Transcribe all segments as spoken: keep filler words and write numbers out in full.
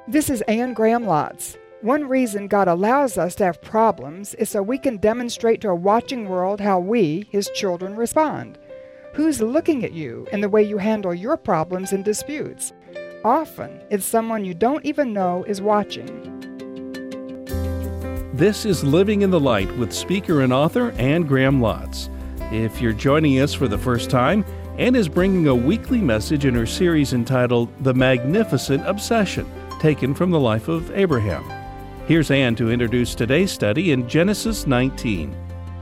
This is Anne Graham Lotz. One reason God allows us to have problems is so we can demonstrate to a watching world how we, His children, respond. Who's looking at you and the way you handle your problems and disputes? Often, it's someone you don't even know is watching. This is Living in the Light with speaker and author Anne Graham Lotz. If you're joining us for the first time, Anne is bringing a weekly message in her series entitled The Magnificent Obsession, taken from the life of Abraham. Here's Anne to introduce today's study in Genesis nineteen.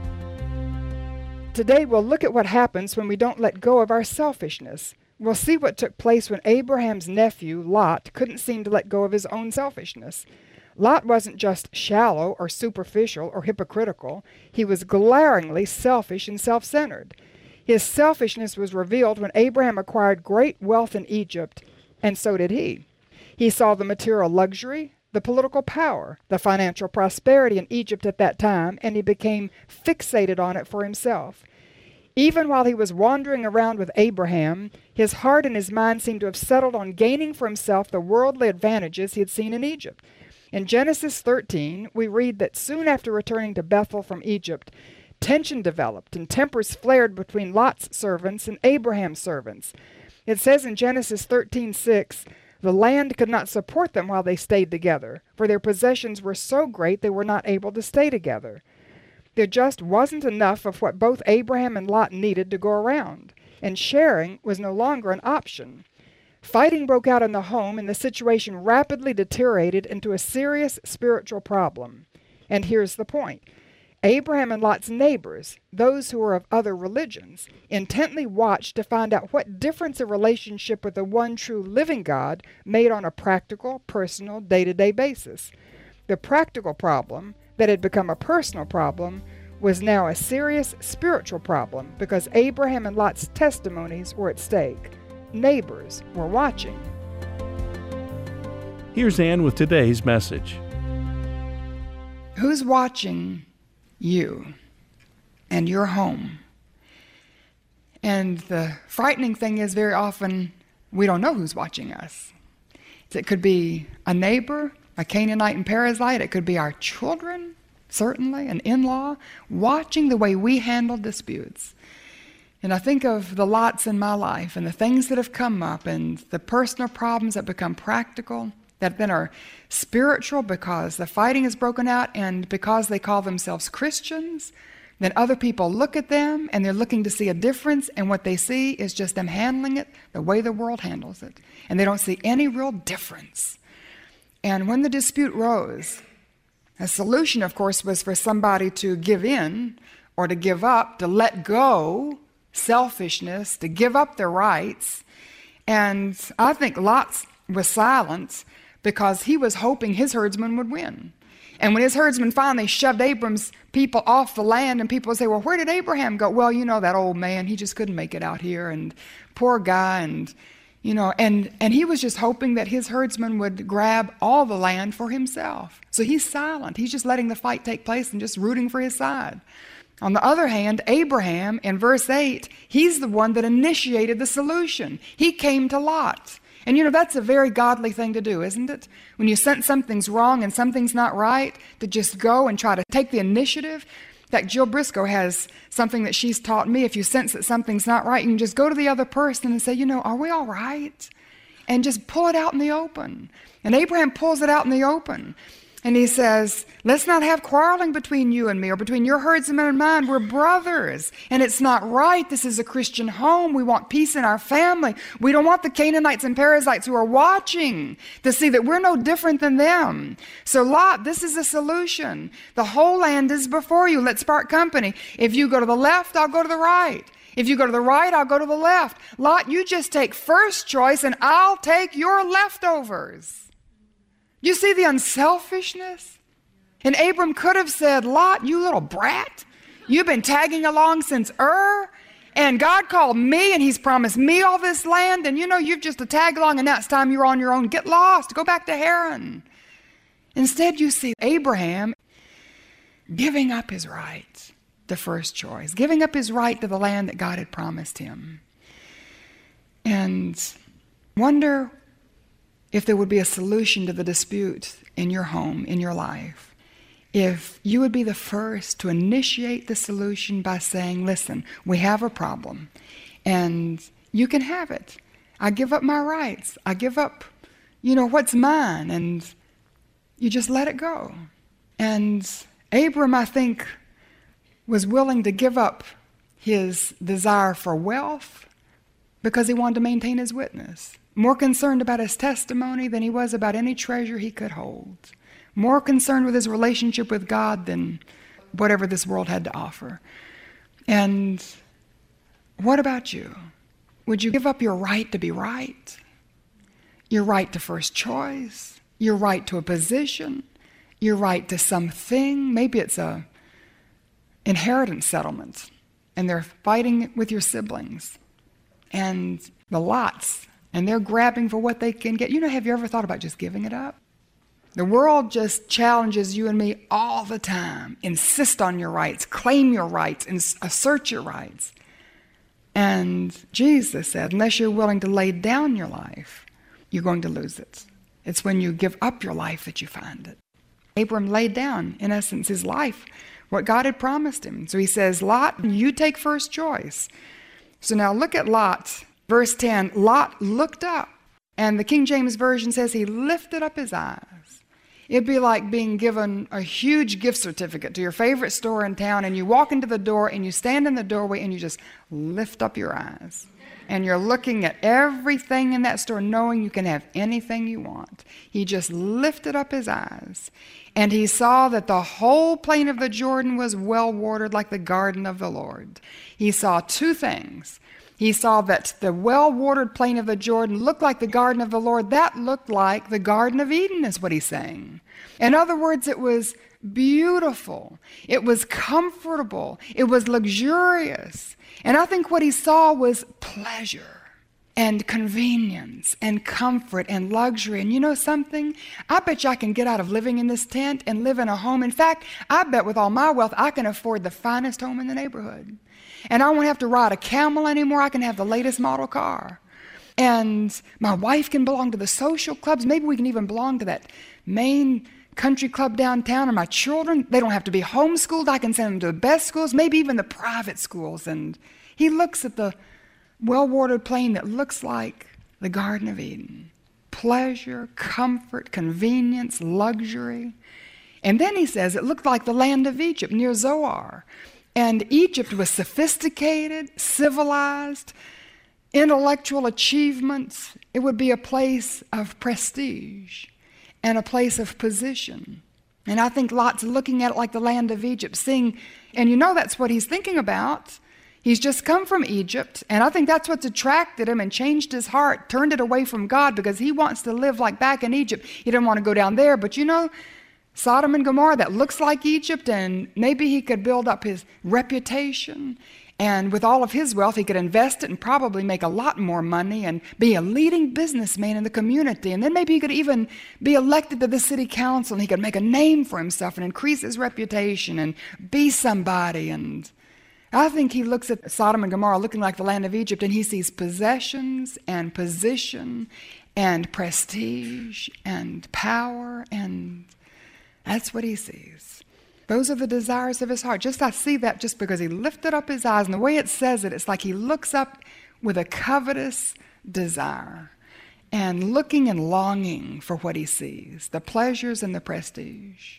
Today we'll look at what happens when we don't let go of our selfishness. We'll see what took place when Abraham's nephew, Lot, couldn't seem to let go of his own selfishness. Lot wasn't just shallow or superficial or hypocritical. He was glaringly selfish and self-centered. His selfishness was revealed when Abraham acquired great wealth in Egypt, and so did he. He saw the material luxury, the political power, the financial prosperity in Egypt at that time, and he became fixated on it for himself. Even while he was wandering around with Abraham, his heart and his mind seemed to have settled on gaining for himself the worldly advantages he had seen in Egypt. In Genesis thirteen, we read that soon after returning to Bethel from Egypt, tension developed and tempers flared between Lot's servants and Abraham's servants. It says in Genesis thirteen six, the land could not support them while they stayed together, for their possessions were so great they were not able to stay together. There just wasn't enough of what both Abraham and Lot needed to go around, and sharing was no longer an option. Fighting broke out in the home, and the situation rapidly deteriorated into a serious spiritual problem. And here's the point. Abraham and Lot's neighbors, those who were of other religions, intently watched to find out what difference a relationship with the one true living God made on a practical, personal, day-to-day basis. The practical problem that had become a personal problem was now a serious spiritual problem because Abraham and Lot's testimonies were at stake. Neighbors were watching. Here's Anne with today's message. Who's watching you and your home? And the frightening thing is very often we don't know who's watching us. It could be a neighbor, a Canaanite and Perizzite. It could be our children, certainly, an in-law, watching the way we handle disputes. And I think of the Lots in my life and the things that have come up and the personal problems that become practical, that then are spiritual because the fighting has broken out and because they call themselves Christians. Then other people look at them and they're looking to see a difference, and what they see is just them handling it the way the world handles it. And they don't see any real difference. And when the dispute rose, a solution, of course, was for somebody to give in or to give up, to let go selfishness, to give up their rights. And I think Lot was silent because he was hoping his herdsmen would win. And when his herdsmen finally shoved Abram's people off the land, and people would say, well, where did Abraham go? Well, you know, that old man, he just couldn't make it out here, and poor guy, and you know, and, and he was just hoping that his herdsmen would grab all the land for himself. So he's silent. He's just letting the fight take place and just rooting for his side. On the other hand, Abraham, in verse eight, he's the one that initiated the solution. He came to Lot. And you know, that's a very godly thing to do, isn't it? When you sense something's wrong and something's not right, to just go and try to take the initiative. In fact, Jill Briscoe has something that she's taught me. If you sense that something's not right, you can just go to the other person and say, you know, are we all right? And just pull it out in the open. And Abraham pulls it out in the open. And he says, let's not have quarreling between you and me or between your herdsmen and mine. We're brothers. And it's not right. This is a Christian home. We want peace in our family. We don't want the Canaanites and Perizzites who are watching to see that we're no different than them. So Lot, this is a solution. The whole land is before you. Let's part company. If you go to the left, I'll go to the right. If you go to the right, I'll go to the left. Lot, you just take first choice and I'll take your leftovers. You see the unselfishness? And Abram could have said, Lot, you little brat, you've been tagging along since Ur, and God called me and he's promised me all this land, and you know you've just a tag along and now it's time you're on your own. Get lost, go back to Haran. Instead you see Abraham giving up his right, the first choice, giving up his right to the land that God had promised him. And wonder if there would be a solution to the dispute in your home, in your life, if you would be the first to initiate the solution by saying, listen, we have a problem, and you can have it. I give up my rights. I give up, you know, what's mine, and you just let it go. And Abram, I think, was willing to give up his desire for wealth because he wanted to maintain his witness. More concerned about his testimony than he was about any treasure he could hold. More concerned with his relationship with God than whatever this world had to offer. And what about you? Would you give up your right to be right? Your right to first choice? Your right to a position? Your right to something? Maybe it's a inheritance settlement, and they're fighting with your siblings and the lots, and they're grabbing for what they can get. You know, have you ever thought about just giving it up? The world just challenges you and me all the time. Insist on your rights, claim your rights, and assert your rights. And Jesus said, unless you're willing to lay down your life, you're going to lose it. It's when you give up your life that you find it. Abram laid down, in essence, his life, what God had promised him. So he says, Lot, you take first choice. So now look at Lot. Verse ten, Lot looked up. And the King James Version says he lifted up his eyes. It'd be like being given a huge gift certificate to your favorite store in town, and you walk into the door and you stand in the doorway and you just lift up your eyes. And you're looking at everything in that store, knowing you can have anything you want. He just lifted up his eyes, and he saw that the whole plain of the Jordan was well watered like the garden of the Lord. He saw two things. He saw that the well-watered plain of the Jordan looked like the garden of the Lord. That looked like the Garden of Eden, is what he's saying. In other words, it was beautiful. It was comfortable. It was luxurious. And I think what he saw was pleasure and convenience and comfort and luxury. And you know something? I bet you I can get out of living in this tent and live in a home. In fact, I bet with all my wealth, I can afford the finest home in the neighborhood. And I won't have to ride a camel anymore. I can have the latest model car. And my wife can belong to the social clubs. Maybe we can even belong to that main country club downtown. And my children, they don't have to be homeschooled. I can send them to the best schools, maybe even the private schools. And he looks at the well-watered plain that looks like the Garden of Eden. Pleasure, comfort, convenience, luxury. And then he says it looked like the land of Egypt near Zoar. And Egypt was sophisticated, civilized, intellectual achievements. It would be a place of prestige and a place of position. And I think Lot's looking at it like the land of Egypt, seeing, and you know that's what he's thinking about. He's just come from Egypt, and I think that's what's attracted him and changed his heart, turned it away from God, because he wants to live like back in Egypt. He didn't want to go down there, but you know, Sodom and Gomorrah, that looks like Egypt, and maybe he could build up his reputation, and with all of his wealth, he could invest it and probably make a lot more money and be a leading businessman in the community. And then maybe he could even be elected to the city council, and he could make a name for himself and increase his reputation and be somebody. And I think he looks at Sodom and Gomorrah looking like the land of Egypt, and he sees possessions and position and prestige and power, and that's what he sees. Those are the desires of his heart. Just I see that just because he lifted up his eyes. And the way it says it, it's like he looks up with a covetous desire and looking and longing for what he sees, the pleasures and the prestige.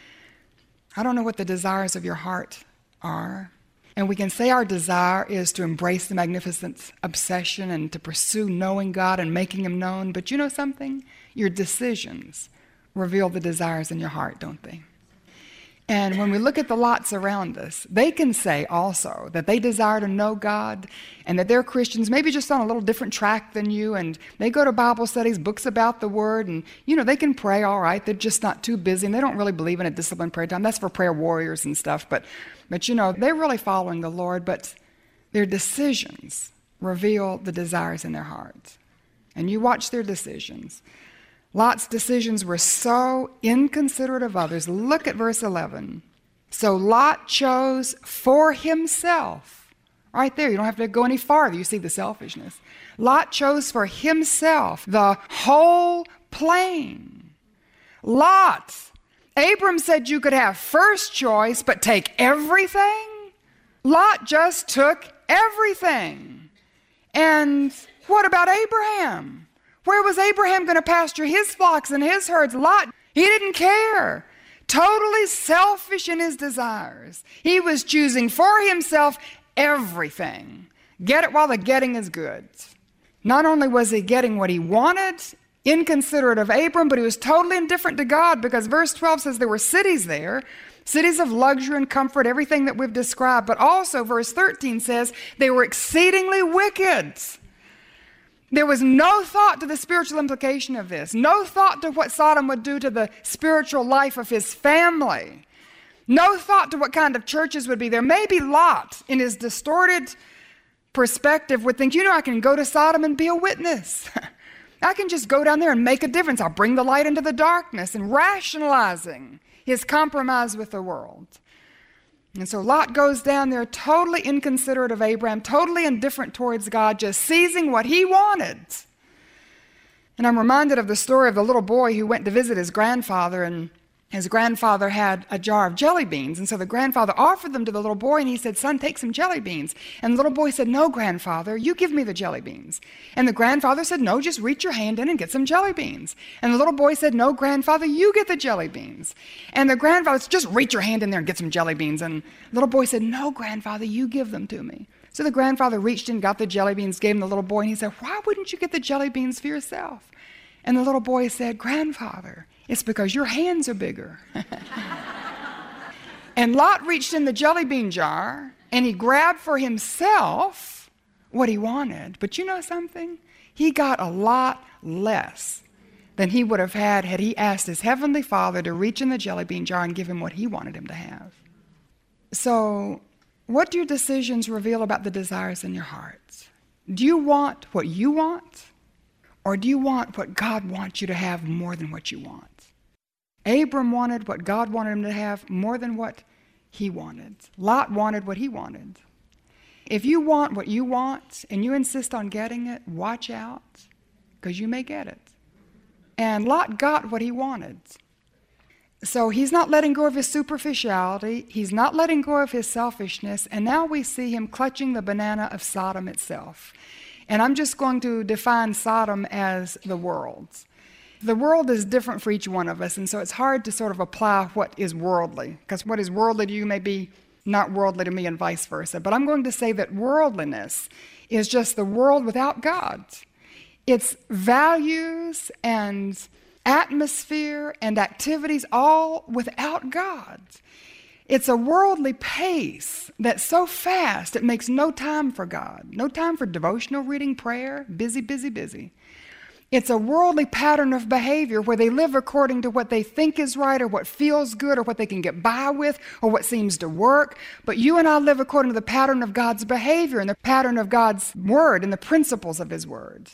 I don't know what the desires of your heart are. And we can say our desire is to embrace the magnificent obsession and to pursue knowing God and making him known. But you know something? Your decisions reveal the desires in your heart, don't they? And when we look at the lots around us, they can say also that they desire to know God and that they're Christians, maybe just on a little different track than you, and they go to Bible studies, books about the Word, and, you know, they can pray all right. They're just not too busy, and they don't really believe in a disciplined prayer time. That's for prayer warriors and stuff, but, but you know, they're really following the Lord, but their decisions reveal the desires in their hearts. And you watch their decisions. Lot's decisions were so inconsiderate of others. Look at verse eleven. So Lot chose for himself. Right there, you don't have to go any farther. You see the selfishness. Lot chose for himself the whole plain. Lot, Abram said you could have first choice, but take everything? Lot just took everything. And what about Abraham? Where was Abraham going to pasture his flocks and his herds? Lot, he didn't care. Totally selfish in his desires. He was choosing for himself everything. Get it while the getting is good. Not only was he getting what he wanted, inconsiderate of Abram, but he was totally indifferent to God, because verse twelve says there were cities there, cities of luxury and comfort, everything that we've described. But also verse thirteen says they were exceedingly wicked. There was no thought to the spiritual implication of this. No thought to what Sodom would do to the spiritual life of his family. No thought to what kind of churches would be there. Maybe Lot, in his distorted perspective, would think, you know, I can go to Sodom and be a witness. I can just go down there and make a difference. I'll bring the light into the darkness, and rationalizing his compromise with the world. And so Lot goes down there totally inconsiderate of Abraham, totally indifferent towards God, just seizing what he wanted. And I'm reminded of the story of the little boy who went to visit his grandfather, and his grandfather had a jar of jelly beans. And so the grandfather offered them to the little boy, and he said, son, take some jelly beans. And the little boy said, no, grandfather, you give me the jelly beans. And the grandfather said, no, just reach your hand in and get some jelly beans. And the little boy said, no, grandfather, you get the jelly beans. And the grandfather said, just reach your hand in there and get some jelly beans. And the little boy said, no, grandfather, you give them to me. So the grandfather reached in, got the jelly beans, gave them to the little boy, and he said, why wouldn't you get the jelly beans for yourself? And the little boy said, grandfather, it's because your hands are bigger. And Lot reached in the jelly bean jar, and he grabbed for himself what he wanted. But you know something? He got a lot less than he would have had had he asked his heavenly Father to reach in the jelly bean jar and give him what he wanted him to have. So, what do your decisions reveal about the desires in your heart? Do you want what you want? Or do you want what God wants you to have more than what you want? Abram wanted what God wanted him to have more than what he wanted. Lot wanted what he wanted. If you want what you want and you insist on getting it, watch out, because you may get it. And Lot got what he wanted. So he's not letting go of his superficiality. He's not letting go of his selfishness. And now we see him clutching the banana of Sodom itself. And I'm just going to define Sodom as the world. The world is different for each one of us, and so it's hard to sort of apply what is worldly, because what is worldly to you may be not worldly to me, and vice versa. But I'm going to say that worldliness is just the world without God. It's values and atmosphere and activities all without God. It's a worldly pace that's so fast it makes no time for God, no time for devotional reading, prayer, busy, busy, busy. It's a worldly pattern of behavior where they live according to what they think is right, or what feels good, or what they can get by with, or what seems to work. But you and I live according to the pattern of God's behavior and the pattern of God's word and the principles of his word.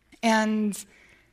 And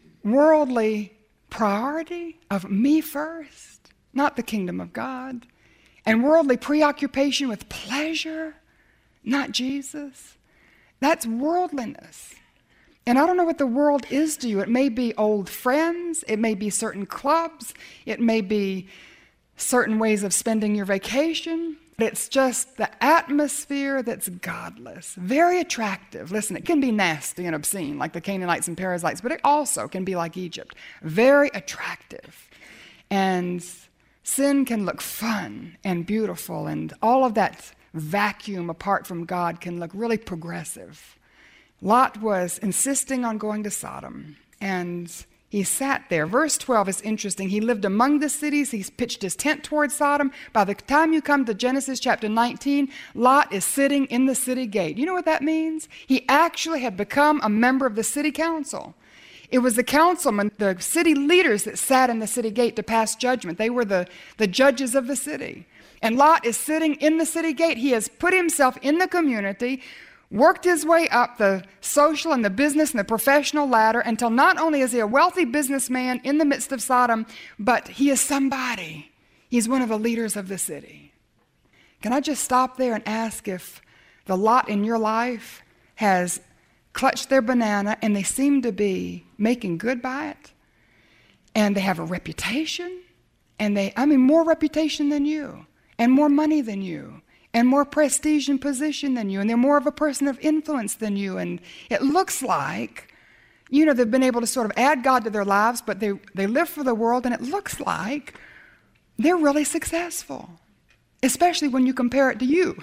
worldly priority of me first, not the kingdom of God. And worldly preoccupation with pleasure, not Jesus. That's worldliness. And I don't know what the world is to you. It may be old friends. It may be certain clubs. It may be certain ways of spending your vacation. It's just the atmosphere that's godless. Very attractive. Listen, it can be nasty and obscene like the Canaanites and Perizzites, but it also can be like Egypt. Very attractive. And sin can look fun and beautiful, and all of that vacuum apart from God can look really progressive. Lot was insisting on going to Sodom, and he sat there. Verse twelve is interesting. He lived among the cities. He's pitched his tent towards Sodom. By the time you come to Genesis chapter nineteen, Lot is sitting in the city gate. You know what that means? He actually had become a member of the city council. It was the councilmen, the city leaders, that sat in the city gate to pass judgment. They were the, the judges of the city. And Lot is sitting in the city gate. He has put himself in the community, worked his way up the social and the business and the professional ladder until not only is he a wealthy businessman in the midst of Sodom, but he is somebody. He's one of the leaders of the city. Can I just stop there and ask if the Lot in your life has clutched their banana and they seem to be making good by it? and they have a reputation, and they, I mean, more reputation than you, and more money than you, and more prestige and position than you, and they're more of a person of influence than you, and it looks like, you know, they've been able to sort of add God to their lives, but they, they live for the world, and it looks like they're really successful, especially when you compare it to you.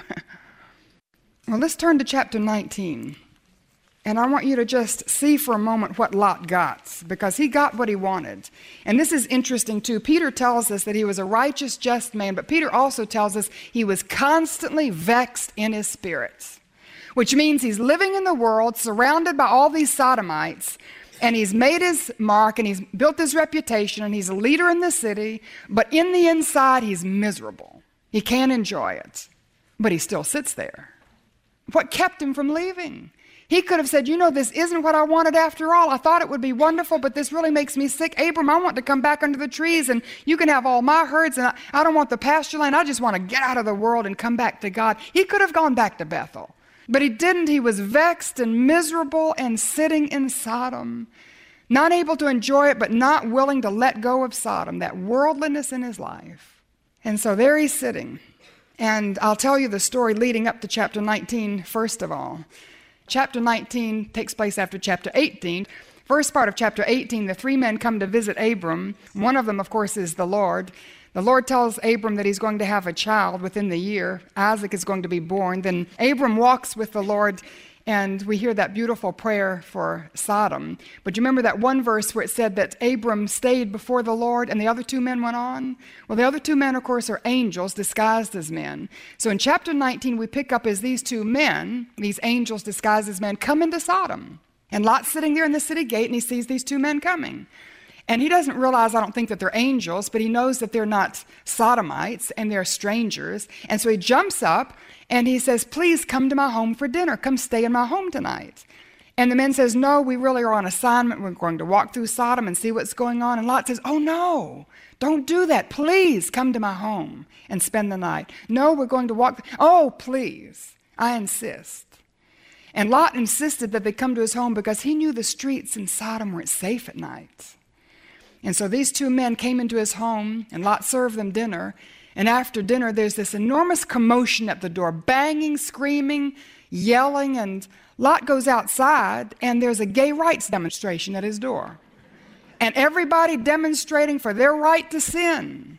Well, let's turn to chapter nineteen. And I want you to just see for a moment what Lot got, because he got what he wanted. And this is interesting too. Peter tells us that he was a righteous, just man, but Peter also tells us he was constantly vexed in his spirit, which means he's living in the world surrounded by all these sodomites, and he's made his mark, and he's built his reputation, and he's a leader in the city, but in the inside, he's miserable. He can't enjoy it, but he still sits there. What kept him from leaving? He could have said, you know, this isn't what I wanted after all. I thought it would be wonderful, but this really makes me sick. Abram, I want to come back under the trees, and you can have all my herds, and I, I don't want the pasture land. I just want to get out of the world and come back to God. He could have gone back to Bethel, but he didn't. He was vexed and miserable and sitting in Sodom, not able to enjoy it, but not willing to let go of Sodom, that worldliness in his life. And so there he's sitting. And I'll tell you the story leading up to chapter nineteen, first of all. Chapter nineteen takes place after chapter eighteen. First part of chapter eighteen, the three men come to visit Abram. One of them, of course, is the Lord. The Lord tells Abram that he's going to have a child within the year. Isaac is going to be born. Then Abram walks with the Lord, and we hear that beautiful prayer for Sodom. But you remember that one verse where it said that Abram stayed before the Lord and the other two men went on? Well, the other two men, of course, are angels disguised as men. So in chapter nineteen, we pick up as these two men, these angels disguised as men, come into Sodom. And Lot's sitting there in the city gate, and he sees these two men coming. And he doesn't realize, I don't think, that they're angels, but he knows that they're not sodomites and they're strangers. And so he jumps up and he says, please come to my home for dinner. Come stay in my home tonight. And the men says, no, we really are on assignment. We're going to walk through Sodom and see what's going on. And Lot says, oh no, don't do that. Please come to my home and spend the night. No, we're going to walk. Th- oh, please, I insist. And Lot insisted that they come to his home because he knew the streets in Sodom weren't safe at night. And so these two men came into his home, and Lot served them dinner. And after dinner, there's this enormous commotion at the door, banging, screaming, yelling, and Lot goes outside, and there's a gay rights demonstration at his door. And everybody demonstrating for their right to sin.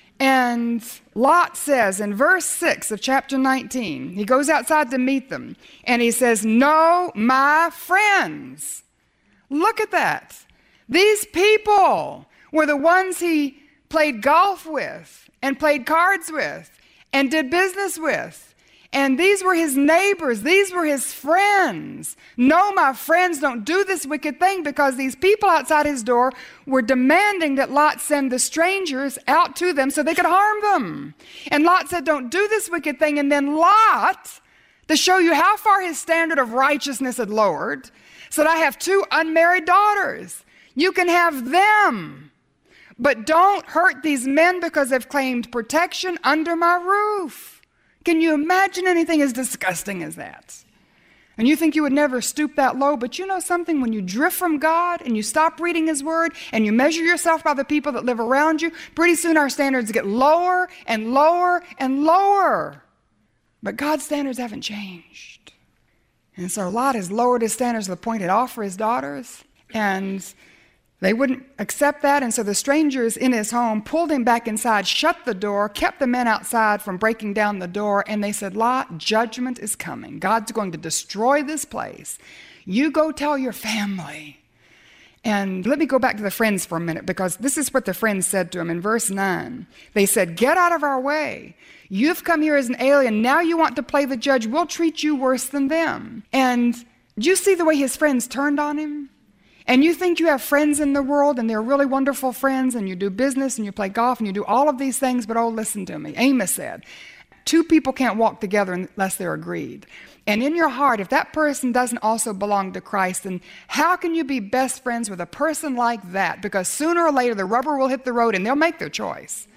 And Lot says in verse six of chapter nineteen, he goes outside to meet them, and he says, no, my friends. Look at that. These people were the ones he played golf with and played cards with and did business with. And these were his neighbors. These were his friends. No, my friends, don't do this wicked thing, because these people outside his door were demanding that Lot send the strangers out to them so they could harm them. And Lot said, don't do this wicked thing. And then Lot, to show you how far his standard of righteousness had lowered, said, I have two unmarried daughters. You can have them, but don't hurt these men because they've claimed protection under my roof. Can you imagine anything as disgusting as that? And you think you would never stoop that low, but you know something? When you drift from God and you stop reading his word and you measure yourself by the people that live around you, pretty soon our standards get lower and lower and lower. But God's standards haven't changed. And so Lot has lowered his standards to the point he'd offer his daughters, and they wouldn't accept that, and so the strangers in his home pulled him back inside, shut the door, kept the men outside from breaking down the door, and they said, Lot, judgment is coming. God's going to destroy this place. You go tell your family. And let me go back to the friends for a minute, because this is what the friends said to him in verse nine. They said, get out of our way. You've come here as an alien. Now you want to play the judge. We'll treat you worse than them. And do you see the way his friends turned on him? And you think you have friends in the world, and they're really wonderful friends, and you do business, and you play golf, and you do all of these things, but oh, listen to me. Amos said, two people can't walk together unless they're agreed. And in your heart, if that person doesn't also belong to Christ, then how can you be best friends with a person like that? Because sooner or later, the rubber will hit the road, and they'll make their choice.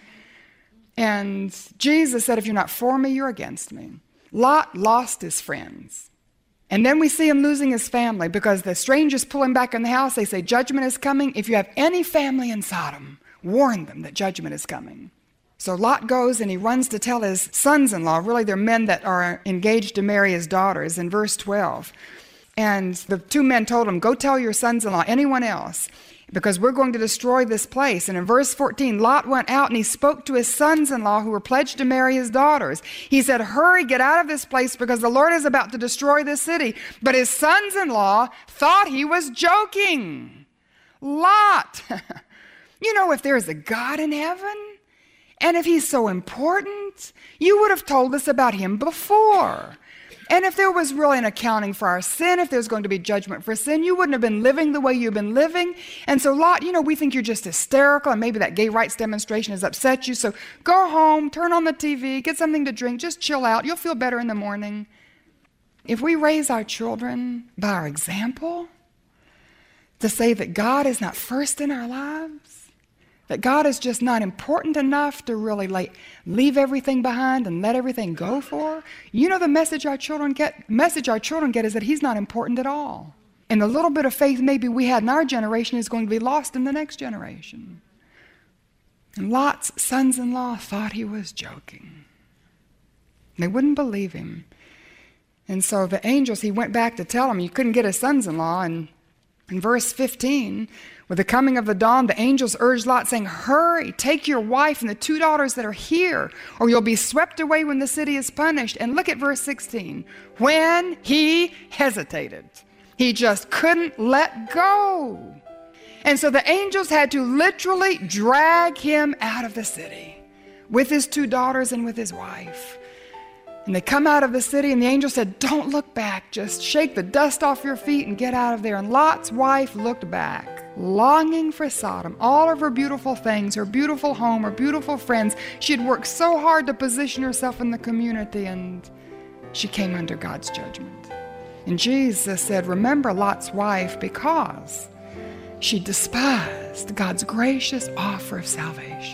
And Jesus said, if you're not for me, you're against me. Lot lost his friends. And then we see him losing his family because the strangers pull him back in the house. They say, judgment is coming. If you have any family in Sodom, warn them that judgment is coming. So Lot goes and he runs to tell his sons-in-law, really they're men that are engaged to marry his daughters, in verse twelve. And the two men told him, go tell your sons-in-law, anyone else, because we're going to destroy this place. And in verse fourteen, Lot went out and he spoke to his sons-in-law who were pledged to marry his daughters. He said, hurry, get out of this place because the Lord is about to destroy this city. But his sons-in-law thought he was joking. Lot, you know, if there's a God in heaven, and if he's so important, you would have told us about him before. And if there was really an accounting for our sin, if there's going to be judgment for sin, you wouldn't have been living the way you've been living. And so Lot, you know, we think you're just hysterical and maybe that gay rights demonstration has upset you. So go home, turn on the T V, get something to drink, just chill out. You'll feel better in the morning. If we raise our children by our example, to say that God is not first in our lives, that God is just not important enough to really like leave everything behind and let everything go for. You know the message our children get, message our children get is that he's not important at all. And the little bit of faith maybe we had in our generation is going to be lost in the next generation. And Lot's sons-in-law thought he was joking. They wouldn't believe him. And so the angels, he went back to tell him, you couldn't get his sons-in-law. And in verse fifteen, with the coming of the dawn, the angels urged Lot, saying, hurry, take your wife and the two daughters that are here, or you'll be swept away when the city is punished. And look at verse sixteen. When he hesitated, he just couldn't let go. And so the angels had to literally drag him out of the city with his two daughters and with his wife. And they come out of the city, and the angel said, don't look back. Just shake the dust off your feet and get out of there. And Lot's wife looked back, longing for Sodom, all of her beautiful things, her beautiful home, her beautiful friends. She had worked so hard to position herself in the community, and she came under God's judgment. And Jesus said, remember Lot's wife, because she despised God's gracious offer of salvation.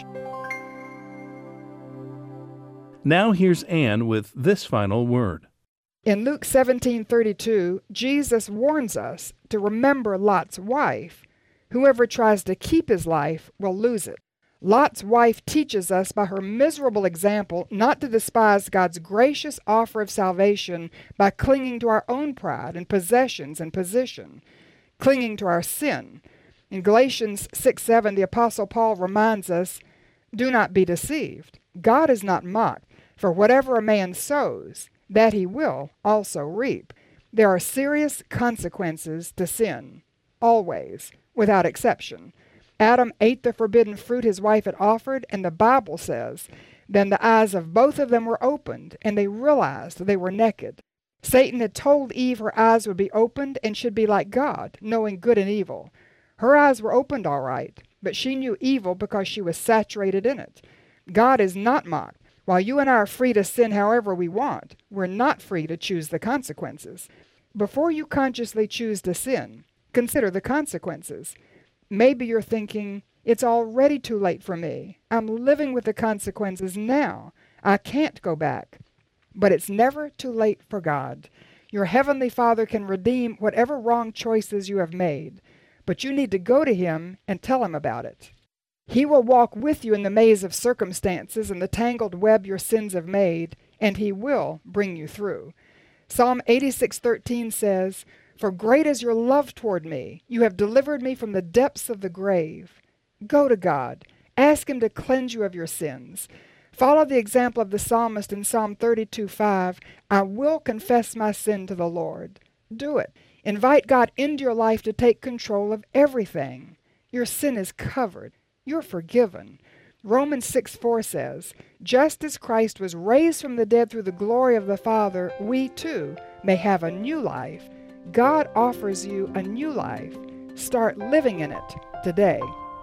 Now here's Anne with this final word. In Luke seventeen thirty-two, Jesus warns us to remember Lot's wife. Whoever tries to keep his life will lose it. Lot's wife teaches us by her miserable example not to despise God's gracious offer of salvation by clinging to our own pride and possessions and position, clinging to our sin. In Galatians six seven, the Apostle Paul reminds us, do not be deceived. God is not mocked. For whatever a man sows, that he will also reap. There are serious consequences to sin, always, without exception. Adam ate the forbidden fruit his wife had offered, and the Bible says, then the eyes of both of them were opened, and they realized they were naked. Satan had told Eve her eyes would be opened and should be like God, knowing good and evil. Her eyes were opened all right, but she knew evil because she was saturated in it. God is not mocked. While you and I are free to sin however we want, we're not free to choose the consequences. Before you consciously choose to sin, consider the consequences. Maybe you're thinking, it's already too late for me. I'm living with the consequences now. I can't go back. But it's never too late for God. Your Heavenly Father can redeem whatever wrong choices you have made, but you need to go to Him and tell Him about it. He will walk with you in the maze of circumstances and the tangled web your sins have made, and He will bring you through. Psalm eighty-six thirteen says, for great is your love toward me. You have delivered me from the depths of the grave. Go to God. Ask Him to cleanse you of your sins. Follow the example of the psalmist in Psalm thirty-two five. I will confess my sin to the Lord. Do it. Invite God into your life to take control of everything. Your sin is covered. You're forgiven. Romans six four says, just as Christ was raised from the dead through the glory of the Father, we too may have a new life. God offers you a new life. Start living in it today.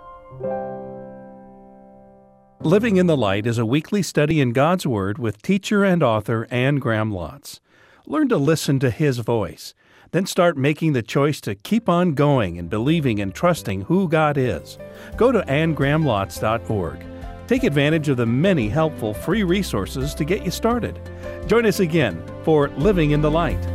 Living in the Light is a weekly study in God's Word with teacher and author Anne Graham Lotz. Learn to listen to His voice. Then start making the choice to keep on going and believing and trusting who God is. Go to anne graham lotz dot org. Take advantage of the many helpful free resources to get you started. Join us again for Living in the Light.